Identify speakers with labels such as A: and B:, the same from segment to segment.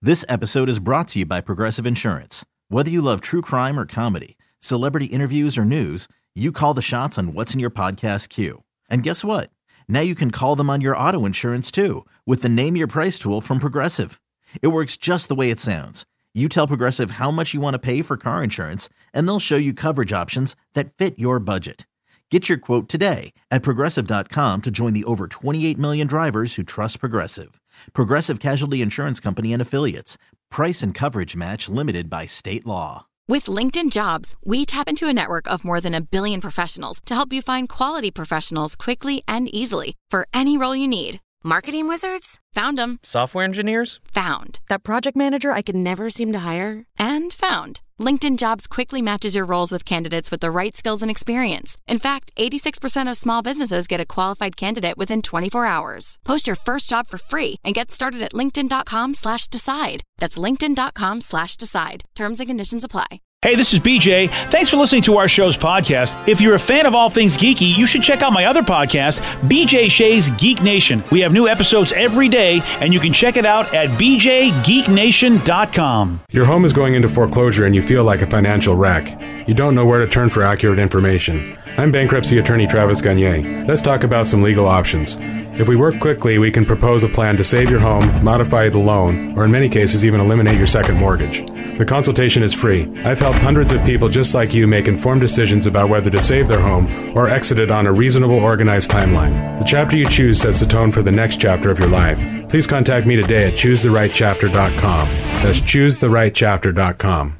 A: This episode is brought to you by Progressive Insurance. Whether you love true crime or comedy, celebrity interviews or news, you call the shots on what's in your podcast queue. And guess what? Now you can call them on your auto insurance too with the Name Your Price tool from Progressive. It works just the way it sounds. You tell Progressive how much you want to pay for car insurance, and they'll show you coverage options that fit your budget. Get your quote today at Progressive.com to join the over 28 million drivers who trust Progressive. Progressive Casualty Insurance Company and Affiliates. Price and coverage match limited by state law.
B: With LinkedIn Jobs, we tap into a network of more than 1 billion professionals to help you find quality professionals quickly and easily for any role you need. Marketing wizards? Found them.
C: Software engineers?
B: Found. That project manager I could never seem to hire? And found. LinkedIn Jobs quickly matches your roles with candidates with the right skills and experience. In fact, 86% of small businesses get a qualified candidate within 24 hours. Post your first job for free and get started at linkedin.com/decide. That's linkedin.com/decide. Terms and conditions apply.
D: Hey, this is BJ. Thanks for listening to our show's podcast. If you're a fan of all things geeky, you should check out my other podcast, BJ Shea's Geek Nation. We have new episodes every day, and you can check it out at bjgeeknation.com.
E: Your home is going into foreclosure and you feel like a financial wreck. You don't know where to turn for accurate information. I'm bankruptcy attorney Travis Gagne. Let's talk about some legal options. If we work quickly, we can propose a plan to save your home, modify the loan, or in many cases even eliminate your second mortgage. The consultation is free. I've helped hundreds of people just like you make informed decisions about whether to save their home or exit it on a reasonable, organized timeline. The chapter you choose sets the tone for the next chapter of your life. Please contact me today at choosetherightchapter.com. That's choosetherightchapter.com.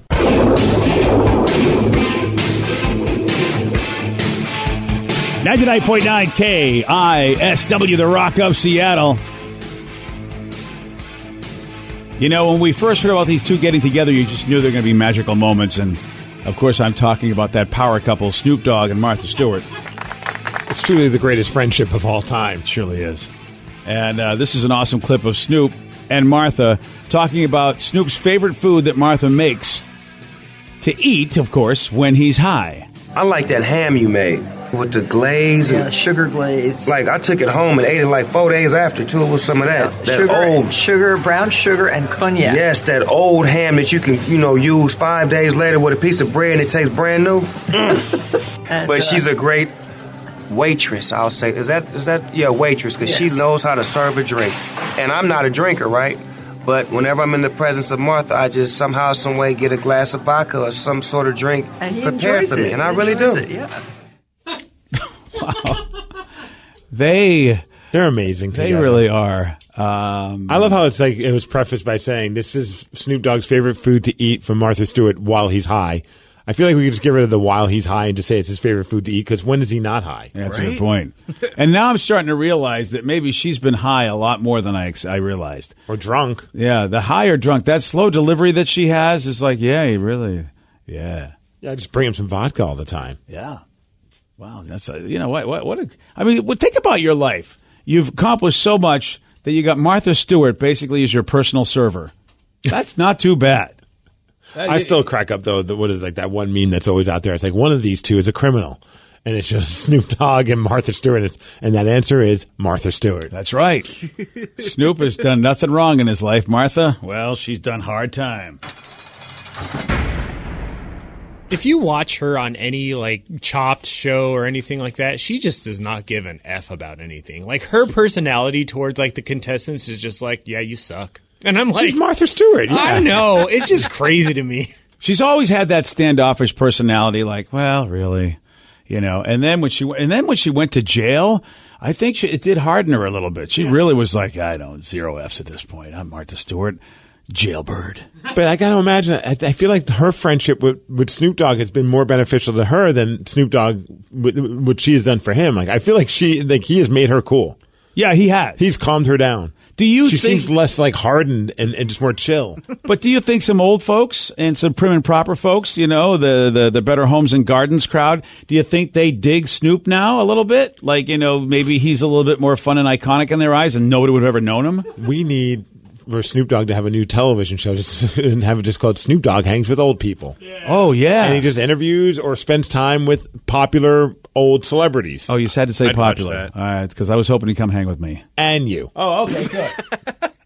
D: 99.9 KISW, the Rock of Seattle. You know, when we first heard about these two getting together, you just knew they were going to be magical moments. And, of course, I'm talking about that power couple, Snoop Dogg and Martha Stewart.
F: It's truly the greatest friendship of all time.
D: It surely is. And this is an awesome clip of Snoop and Martha talking about Snoop's favorite food that Martha makes to eat, of course, when he's high.
G: I like that ham you made with the glaze.
H: Yeah, sugar glaze.
G: Like, I took it home and ate it like 4 days after, too. It was some of that.
H: Yeah,
G: that
H: sugar, brown sugar, and cognac.
G: Yes, that old ham that you can, use 5 days later with a piece of bread and it tastes brand new. But she's a great waitress, I'll say. Is that waitress, because she knows how to serve a drink. And I'm not a drinker, right? But whenever I'm in the presence of Martha, I just somehow, some way get a glass of vodka or some sort of drink prepared for me. And I really do.
D: Wow. They're
F: amazing together.
D: They really are.
F: I love how it was prefaced by saying this is Snoop Dogg's favorite food to eat from Martha Stewart while he's high. I feel like we could just get rid of the while he's high and just say it's his favorite food to eat, because when is he not high?
D: That's a good point. And now I'm starting to realize that maybe she's been high a lot more than I realized.
F: Or drunk.
D: Yeah, the high or drunk. That slow delivery that she has is like, yeah,
F: Yeah, just bring him some vodka all the time.
D: Yeah. Wow, that's think about your life. You've accomplished so much that you got Martha Stewart basically as your personal server. That's not too bad.
F: I still crack up, though, that one meme that's always out there. It's like, one of these two is a criminal. And it's just Snoop Dogg and Martha Stewart. And that answer is Martha Stewart.
D: That's right. Snoop has done nothing wrong in his life. Martha, well, she's done hard time.
I: If you watch her on any, Chopped show or anything like that, she just does not give an F about anything. Like, her personality towards, the contestants is just like, yeah, you suck. And I'm like,
F: she's Martha Stewart. Yeah.
I: I know. It's just crazy to me.
D: She's always had that standoffish personality, like, well, really, And then when she went to jail, I think it did harden her a little bit. She really was like, I don't, 0 Fs at this point. I'm Martha Stewart, jailbird.
F: But I got to imagine, I feel like her friendship with Snoop Dogg has been more beneficial to her than Snoop Dogg, what she has done for him. Like, I feel like he has made her cool.
D: Yeah, he has.
F: He's calmed her down. She seems less hardened and just more chill.
D: But do you think some old folks and some prim and proper folks, the Better Homes and Gardens crowd, do you think they dig Snoop now a little bit? Maybe he's a little bit more fun and iconic in their eyes and nobody would have ever known him?
F: We need for Snoop Dogg to have a new television show and have it just called Snoop Dogg Hangs with Old People.
D: Yeah. Oh, yeah.
F: And he just interviews or spends time with popular old celebrities.
D: Oh, you had to say popular. All right, because I was hoping he'd come hang with me.
F: And you.
D: Oh, okay, good.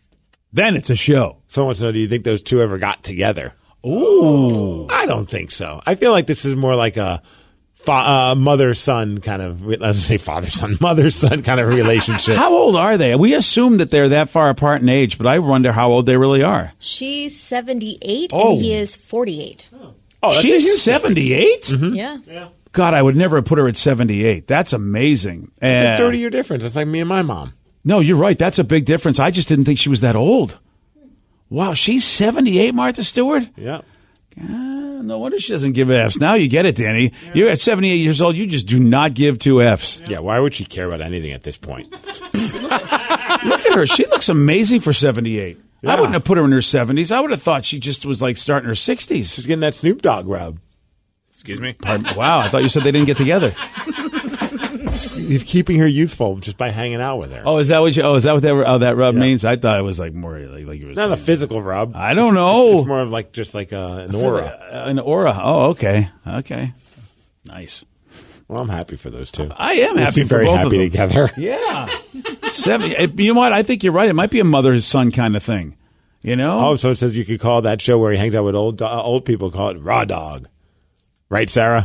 D: Then it's a show.
F: Someone wants to know, do you think those two ever got together?
D: Ooh.
F: I don't think so. I feel like this is more like a mother-son kind of, let's say father-son, mother-son kind of relationship.
D: How old are they? We assume that they're that far apart in age, but I wonder how old they really are.
C: She's 78
D: Oh.
C: and he is 48.
F: Oh, that's a
D: She's
F: huge
D: 78?
F: difference.
C: Yeah.
D: God, I would never have put her at 78. That's amazing.
F: It's a 30-year difference. It's like me and my mom.
D: No, you're right. That's a big difference. I just didn't think she was that old. Wow, she's 78, Martha Stewart?
F: Yeah.
D: No wonder she doesn't give Fs. Now you get it, Danny. You're at 78 years old. You just do not give 2 Fs.
F: Yeah, why would she care about anything at this point?
D: Look at her. She looks amazing for 78.
F: Yeah.
D: I wouldn't have put her in her 70s. I would have thought she just was like starting her 60s.
F: She's getting that Snoop Dogg rub.
I: Excuse me?
D: Wow, I thought you said they didn't get together.
F: He's keeping her youthful just by hanging out with her.
D: Oh, is that what that rub means? I thought it was like more like you were
F: Not
D: saying.
F: a physical rub.
D: I don't know.
F: It's more of like just like an aura.
D: An aura. Oh, okay. Okay. Nice.
F: Well, I'm happy for those two.
D: I am
F: They
D: happy
F: seem
D: for
F: very
D: both
F: happy
D: of them.
F: together.
D: Yeah. 70. You know what? I think you're right. It might be a mother-son kind of thing. You know?
F: Oh, so it says you could call that show where he hangs out with old people, call it Raw Dog. Right, Sarah?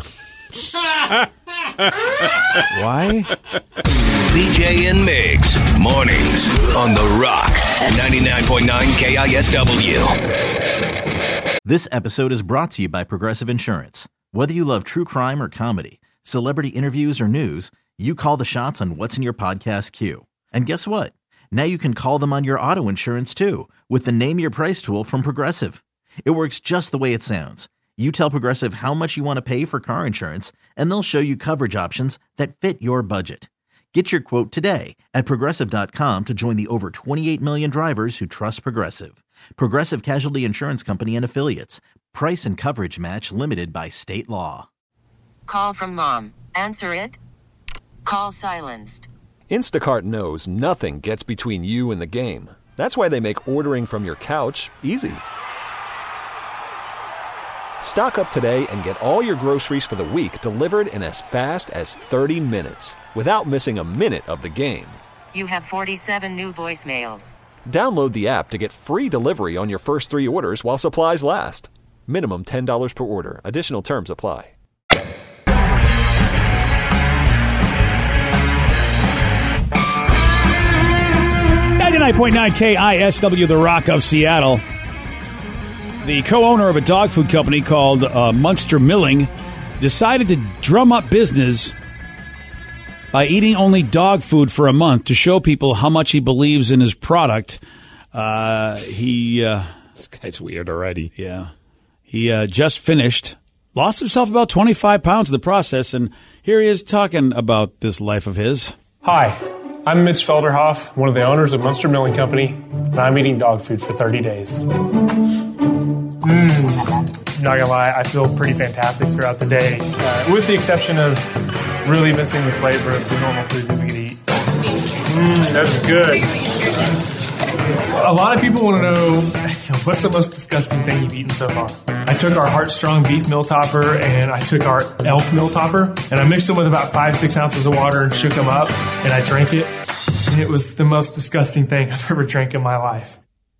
D: Why?
J: BJ and Migs, mornings on The Rock, 99.9 KISW.
A: This episode is brought to you by Progressive Insurance. Whether you love true crime or comedy, celebrity interviews or news, you call the shots on what's in your podcast queue. And guess what? Now you can call them on your auto insurance too with the Name Your Price tool from Progressive. It works just the way it sounds. You tell Progressive how much you want to pay for car insurance, and they'll show you coverage options that fit your budget. Get your quote today at Progressive.com to join the over 28 million drivers who trust Progressive. Progressive Casualty Insurance Company and Affiliates. Price and coverage match limited by state law.
K: Call from mom. Answer it. Call silenced.
L: Instacart knows nothing gets between you and the game. That's why they make ordering from your couch easy. Stock up today and get all your groceries for the week delivered in as fast as 30 minutes without missing a minute of the game.
K: You have 47 new voicemails.
L: Download the app to get free delivery on your first 3 orders while supplies last. Minimum $10 per order. Additional terms apply.
D: .9 KISW, The Rock of Seattle. The co-owner of a dog food company called Munster Milling decided to drum up business by eating only dog food for a month to show people how much he believes in his product.
F: This guy's weird already.
D: Yeah. He just finished, lost himself about 25 pounds in the process, and here he is talking about this life of his.
M: Hi, I'm Mitch Felderhoff, one of the owners of Munster Milling Company, and I'm eating dog food for 30 days. Not gonna lie, I feel pretty fantastic throughout the day, with the exception of really missing the flavor of the normal food that we could eat. That's good. A lot of people want to know, what's the most disgusting thing you've eaten so far? I took our Heartstrong beef meal topper and I took our elk meal topper and I mixed them with about 5-6 ounces of water and shook them up and I drank it. And it was the most disgusting thing I've ever drank in my life.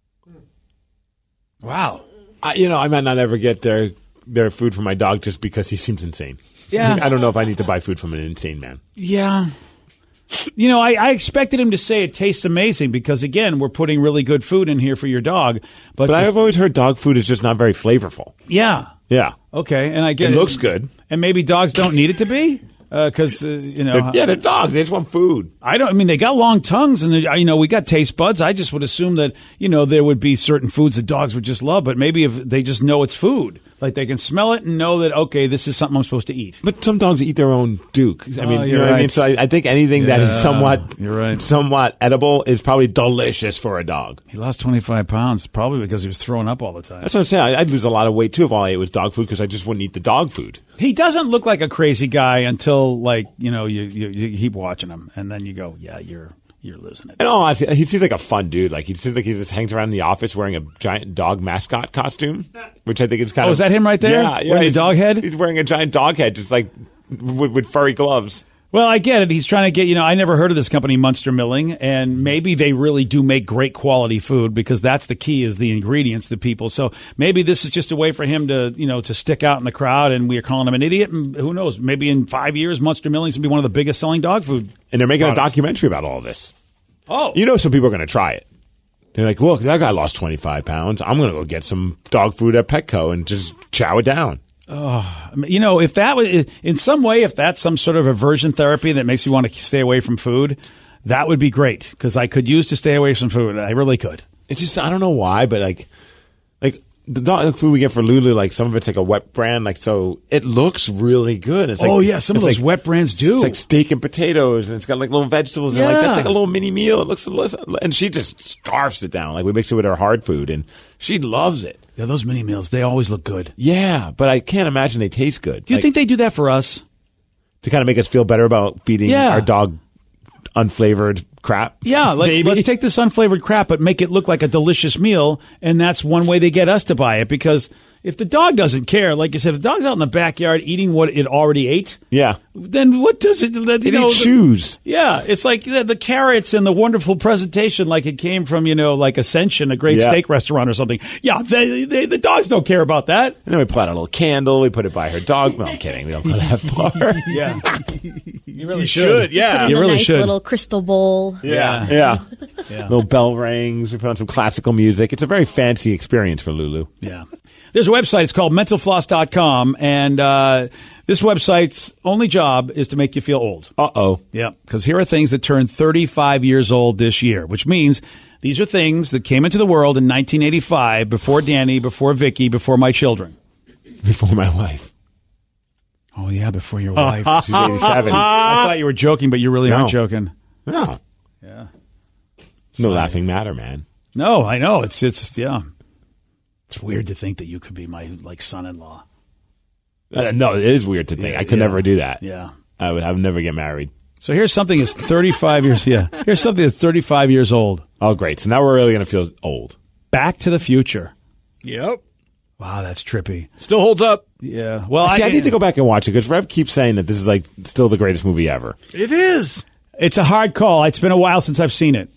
D: Wow.
F: I might not ever get their food for my dog just because he seems insane.
D: Yeah.
F: I don't know if I need to buy food from an insane man.
D: Yeah. I expected him to say it tastes amazing because, again, we're putting really good food in here for your dog. But
F: I've always heard dog food is just not very flavorful.
D: Yeah.
F: Yeah.
D: Okay. And I get
F: it. Looks good.
D: And maybe dogs don't need it to be? Because,
F: they're dogs. They just want food.
D: They got long tongues and, we got taste buds. I just would assume that, there would be certain foods that dogs would just love, but maybe if they just know it's food. Like they can smell it and know that, okay, this is something I'm supposed to eat.
F: But some dogs eat their own Duke. I mean, you know
D: right.
F: what I mean? So I think anything that is somewhat edible is probably delicious for a dog.
D: He lost 25 pounds, probably because he was throwing up all the time.
F: That's what I'm saying. I'd lose a lot of weight, too, if all I ate was dog food because I just wouldn't eat the dog food.
D: He doesn't look like a crazy guy until, you keep watching him. And then you go, yeah, you're losing it.
F: And honestly, he seems like a fun dude. Like he seems like he just hangs around in the office wearing a giant dog mascot costume, which I think is kind of.
D: Oh, is that him right there?
F: Yeah,
D: wearing a dog head.
F: He's wearing a giant dog head, just like with furry gloves.
D: Well, I get it. He's trying to get, I never heard of this company, Munster Milling, and maybe they really do make great quality food because that's the key is the ingredients, the people. So maybe this is just a way for him to, to stick out in the crowd and we are calling him an idiot. And who knows, maybe in 5 years, Munster Milling's going to be one of the biggest selling dog food.
F: And they're making
D: products.
F: a documentary about all this.
D: Oh.
F: Some people are going to try it. They're like, look, that guy lost 25 pounds. I'm going to go get some dog food at Petco and just chow it down.
D: Oh, if that was in some way, if that's some sort of aversion therapy that makes you want to stay away from food, that would be great because I could use to stay away from food. I really could.
F: It's just, I don't know why, but like the dog food we get for Lulu, like some of it's like a wet brand, like so it looks really good. It's like,
D: some of those wet brands do.
F: It's like steak and potatoes, and it's got like little vegetables. And that's like a little mini meal. It looks, and she just scarfs it down. Like we mix it with her hard food, and she loves it.
D: Yeah, those mini meals, they always look good.
F: Yeah, but I can't imagine they taste good.
D: Do you think they do that for us?
F: To kind of make us feel better about feeding our dog unflavored crap?
D: Yeah, let's take this unflavored crap, but make it look like a delicious meal, and that's one way they get us to buy it, because if the dog doesn't care, like you said, if the dog's out in the backyard eating what it already ate, then what does it...
F: It eats shoes.
D: Yeah, it's like the carrots and the wonderful presentation like it came from, like Ascension, a great steak restaurant or something. Yeah, the dogs don't care about that.
F: And then we pull out a little candle, we put it by her dog. No, I'm kidding, we don't go that far.
D: Yeah. You really
I: should. Yeah.
D: You really
C: nice
D: should.
C: Little crystal bowl.
F: Yeah. Little bell rings, we put on some classical music. It's a very fancy experience for Lulu.
D: Yeah. There's a website. It's called mentalfloss.com, and this website's only job is to make you feel old.
F: Uh-oh.
D: Yeah, because here are things that turned 35 years old this year, which means these are things that came into the world in 1985, before Danny, before Vicky, before my children.
F: Before my wife.
D: Oh, yeah, before your wife.
F: She's 87.
D: I thought you were joking, but you really aren't joking.
F: No.
D: Yeah.
F: No laughing matter, man.
D: No, I know. It's It's weird to think that you could be my son-in-law.
F: No, it is weird to think. I could never do that.
D: Yeah,
F: I would never get married.
D: So here's something that's 35 years. Yeah, here's something that's 35 years old.
F: Oh, great! So now we're really going to feel old.
D: Back to the Future.
I: Yep.
D: Wow, that's trippy.
I: Still holds up.
D: Yeah. Well,
F: I need to go back and watch it because Rev keeps saying that this is like still the greatest movie ever.
I: It is.
D: It's a hard call. It's been a while since I've seen it.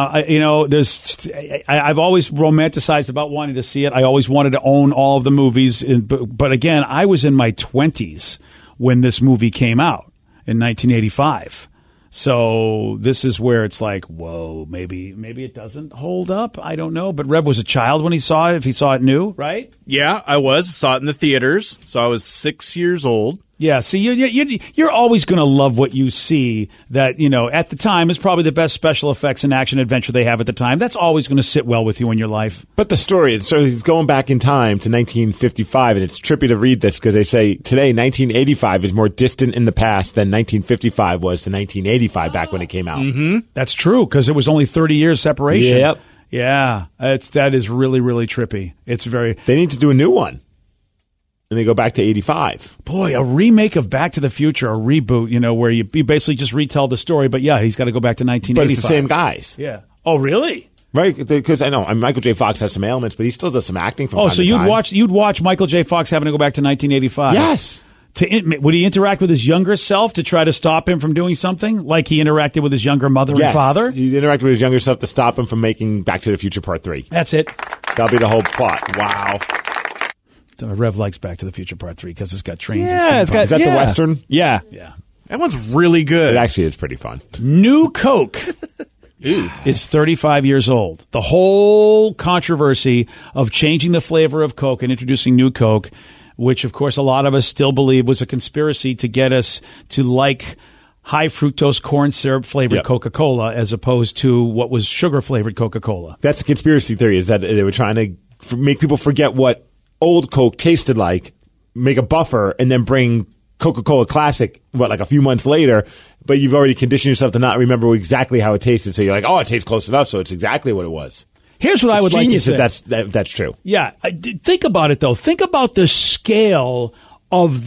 D: I've always romanticized about wanting to see it. I always wanted to own all of the movies. But again, I was in my 20s when this movie came out in 1985. So this is where it's like, whoa, maybe it doesn't hold up. I don't know. But Rev was a child when he saw it, if he saw it new, right?
I: Yeah, I saw it in the theaters. So I was 6 years old.
D: Yeah, see, you're always going to love what you see that, at the time is probably the best special effects and action adventure they have at the time. That's always going to sit well with you in your life.
F: But the story, so he's going back in time to 1955, and it's trippy to read this because they say today 1985 is more distant in the past than 1955 was to 1985 back when it came out.
D: Mm-hmm. That's true, because it was only 30 years separation.
F: Yep.
D: Yeah, that is really, really trippy. It's very...
F: They need to do a new one. And they go back to 85.
D: Boy, a remake of Back to the Future, a reboot, where you basically just retell the story. But yeah, he's got to go back to 1985.
F: But it's the same guys.
D: Yeah. Oh, really?
F: Right, because I know Michael J. Fox has some ailments, but he still does some acting from time to time.
D: Oh, so you'd watch Michael J. Fox having to go back to 1985?
F: Yes.
D: Would he interact with his younger self to try to stop him from doing something, like he interacted with his younger mother and father?
F: He interacted with his younger self to stop him from making Back to the Future Part 3.
D: That's it.
F: That'll be the whole plot. Wow.
D: Rev likes Back to the Future Part 3 because it's got trains and
F: steam. Is that the Western?
I: Yeah. That one's really good.
F: It actually is pretty fun.
D: New Coke is 35 years old. The whole controversy of changing the flavor of Coke and introducing New Coke, which, of course, a lot of us still believe was a conspiracy to get us to like high fructose corn syrup flavored Coca-Cola as opposed to what was sugar flavored Coca-Cola.
F: That's the conspiracy theory, is that they were trying to make people forget what old Coke tasted like, make a buffer, and then bring Coca-Cola Classic, like a few months later, but you've already conditioned yourself to not remember exactly how it tasted. So you're like, oh, it tastes close enough, so it's exactly what it was.
D: Here's what I would like to say.
F: If that's true.
D: Yeah. Think about it, though. Think about the scale of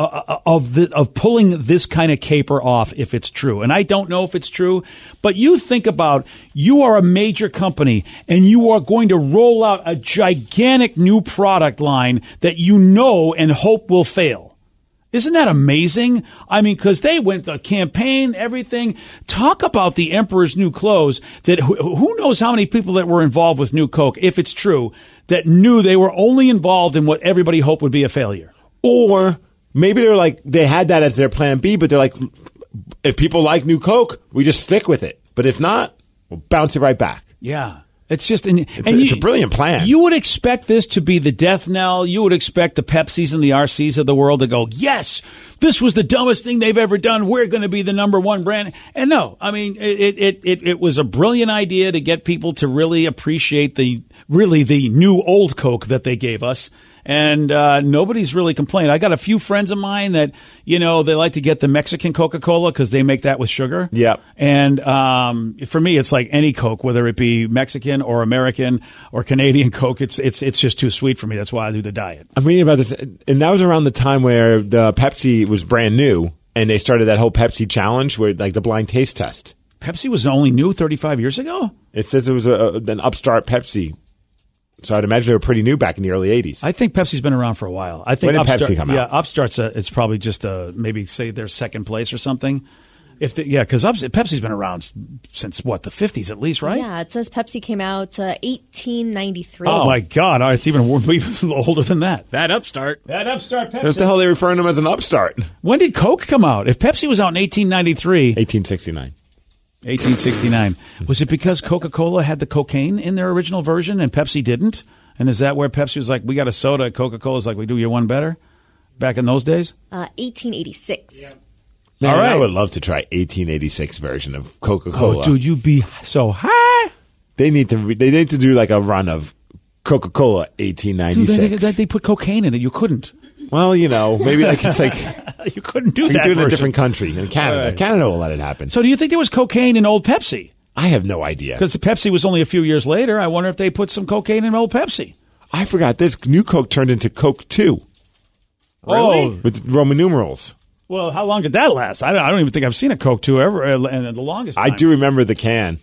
D: of pulling this kind of caper off, if it's true. And I don't know if it's true, but you think about, you are a major company and you are going to roll out a gigantic new product line that you know and hope will fail. Isn't that amazing? I mean, because they went the campaign, everything. Talk about the emperor's new clothes. That who knows how many people that were involved with New Coke, if it's true, that knew they were only involved in what everybody hoped would be a failure.
F: Or maybe they're like, they had that as their plan B, but they're like, if people like New Coke, we just stick with it. But if not, we'll bounce it right back.
D: Yeah. It's just
F: it's a brilliant plan.
D: You would expect this to be the death knell. You would expect the Pepsis and the RCs of the world to go, yes, this was the dumbest thing they've ever done. We're going to be the number one brand. And no, I mean, it was a brilliant idea to get people to really appreciate the new old Coke that they gave us. And nobody's really complained. I got a few friends of mine that, they like to get the Mexican Coca-Cola because they make that with sugar.
F: Yep.
D: And for me, it's like any Coke, whether it be Mexican or American or Canadian Coke, it's just too sweet for me. That's why I do the diet.
F: I'm reading about this, and that was around the time where the Pepsi was brand new, and they started that whole Pepsi challenge where, like, the blind taste test.
D: Pepsi was only new 35 years ago?
F: It says it was an upstart Pepsi. So I'd imagine they were pretty new back in the early 80s.
D: I think Pepsi's been around for a while. I think
F: when did Pepsi come out?
D: Yeah, Upstart's it's probably just maybe say they're second place or something. Because Pepsi's been around since, the 50s at least, right?
C: Yeah, it says Pepsi came out 1893.
D: Oh, my God. It's even older than that.
I: That Upstart
D: Pepsi.
F: What the hell are they referring to them as an upstart?
D: When did Coke come out? If Pepsi was out in 1893.
F: 1869.
D: 1869. Was it because Coca-Cola had the cocaine in their original version and Pepsi didn't? And is that where Pepsi was like, we got a soda, Coca-Cola's like, we do you one better? Back in those days?
C: 1886.
I: Yeah.
F: Man,
D: all right.
F: I would love to try 1886 version of Coca-Cola.
D: Oh, dude, you'd be so high.
F: They need to do like a run of Coca-Cola 1896.
D: Dude, they put cocaine in it. You couldn't.
F: Well, maybe it's like
D: you couldn't do
F: you
D: that.
F: Do it in a different country, in Canada.
D: Right.
F: Canada will let it happen.
D: So, do you think there was cocaine in old Pepsi?
F: I have no idea.
D: Because Pepsi was only a few years later. I wonder if they put some cocaine in old Pepsi.
F: I forgot this. New Coke turned into Coke 2.
D: Really?
F: With Roman numerals.
D: Well, how long did that last? I don't even think I've seen a Coke 2 ever in the longest time.
F: I do remember the can.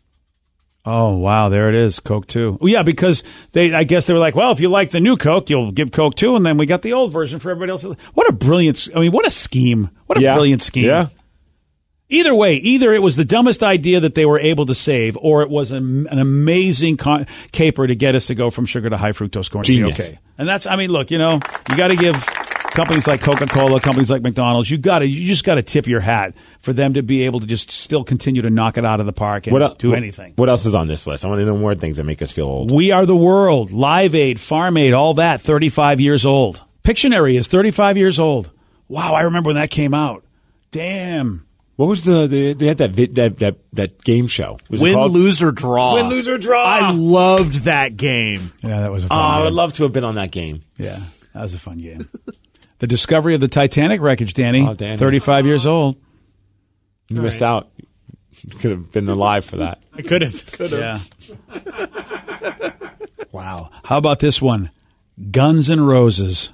D: Oh, wow. There it is. Coke 2. Well, yeah, because I guess they were like, well, if you like the new Coke, you'll give Coke 2, and then we got the old version for everybody else. What a brilliant, what a scheme. What a brilliant scheme.
F: Yeah.
D: Either way, either it was the dumbest idea that they were able to save, or it was an amazing caper to get us to go from sugar to high fructose corn.
F: Genius.
D: Okay. And that's, look, you got to give companies like Coca-Cola, companies like McDonald's, you just got to tip your hat for them to be able to just still continue to knock it out of the park and do anything.
F: What else is on this list? I want to know more things that make us feel old.
D: We Are the World, Live Aid, Farm Aid, all that, 35 years old. Pictionary is 35 years old. Wow, I remember when that came out. Damn.
F: What was they had that game show? Was
I: Win,
F: it called?
I: Lose, or Draw.
F: Win, Lose, or Draw.
I: I loved that game.
D: Yeah, that was a fun game.
F: I would love to have been on that game.
D: Yeah, that was a fun game. The discovery of the Titanic wreckage, Danny.
F: Oh, Danny.
D: 35 years old.
F: You missed out. You could have been alive for that.
I: I could have.
D: Yeah. Wow. How about this one? Guns N' Roses.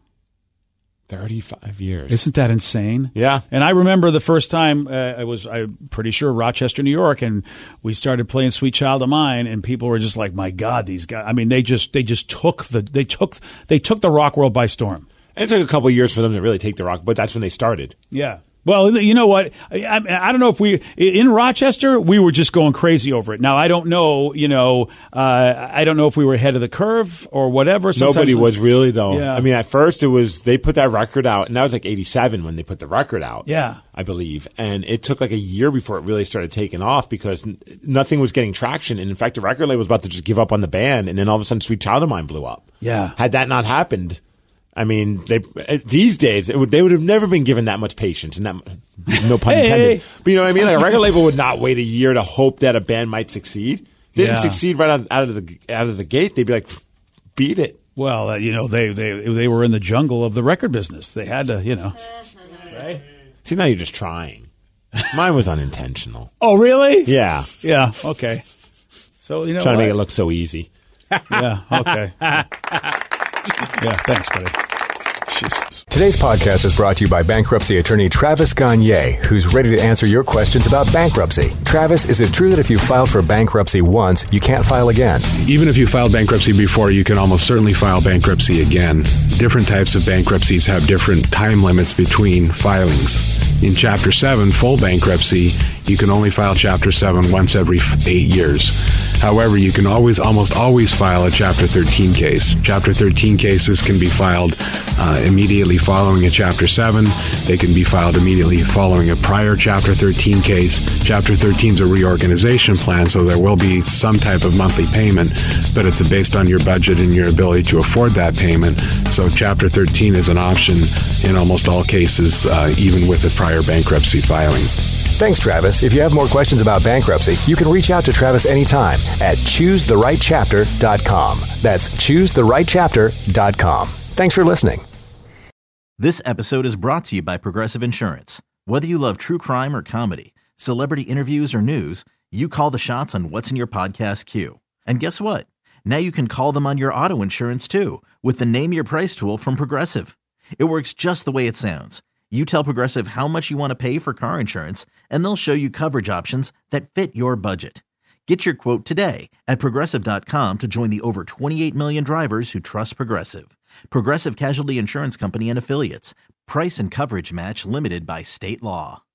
F: 35 years.
D: Isn't that insane?
F: Yeah.
D: And I remember the first time I'm pretty sure Rochester, New York, and we started playing Sweet Child of Mine, and people were just like, "My God, these guys!" I mean, they just took the rock world by storm.
F: And it took a couple of years for them to really take the rock, but that's when they started.
D: Yeah. Well, you know what? I don't know if in Rochester, we were just going crazy over it. Now, I don't know, I don't know if we were ahead of the curve or whatever. Sometimes
F: nobody was really, though.
D: Yeah.
F: I mean, at first they put that record out, and that was like 87 when they put the record out.
D: Yeah.
F: I believe. And it took like a year before it really started taking off because nothing was getting traction. And in fact, the record label was about to just give up on the band, and then all of a sudden Sweet Child of Mine blew up.
D: Yeah.
F: Had that not happened, I mean, these days they would have never been given that much patience, and that no pun intended. But you know what I mean? Like a record label would not wait a year to hope that a band might succeed. If they didn't succeed right out of the gate, they'd be like, beat it.
D: Well, they were in the jungle of the record business. They had to, right?
F: See, now you're just trying. Mine was unintentional.
D: Oh, really?
F: Yeah.
D: Yeah. Okay. So
F: trying to make it look so easy.
D: Yeah. Okay. Yeah, thanks, buddy. Jesus.
L: Today's podcast is brought to you by bankruptcy attorney Travis Gagne, who's ready to answer your questions about bankruptcy. Travis, is it true that if you filed for bankruptcy once, you can't file again?
E: Even if you filed bankruptcy before, you can almost certainly file bankruptcy again. Different types of bankruptcies have different time limits between filings. In Chapter 7, full bankruptcy, you can only file Chapter 7 once every 8 years. However, you can almost always file a Chapter 13 case. Chapter 13 cases can be filed immediately following a Chapter 7. They can be filed immediately following a prior Chapter 13 case. Chapter 13 is a reorganization plan, so there will be some type of monthly payment, but it's based on your budget and your ability to afford that payment. So Chapter 13 is an option in almost all cases, even with a prior bankruptcy filing.
L: Thanks, Travis. If you have more questions about bankruptcy, you can reach out to Travis anytime at choosetherightchapter.com. That's choosetherightchapter.com. Thanks for listening.
A: This episode is brought to you by Progressive Insurance. Whether you love true crime or comedy, celebrity interviews or news, you call the shots on what's in your podcast queue. And guess what? Now you can call them on your auto insurance too with the Name Your Price tool from Progressive. It works just the way it sounds. You tell Progressive how much you want to pay for car insurance, and they'll show you coverage options that fit your budget. Get your quote today at Progressive.com to join the over 28 million drivers who trust Progressive. Progressive Casualty Insurance Company and Affiliates. Price and coverage match limited by state law.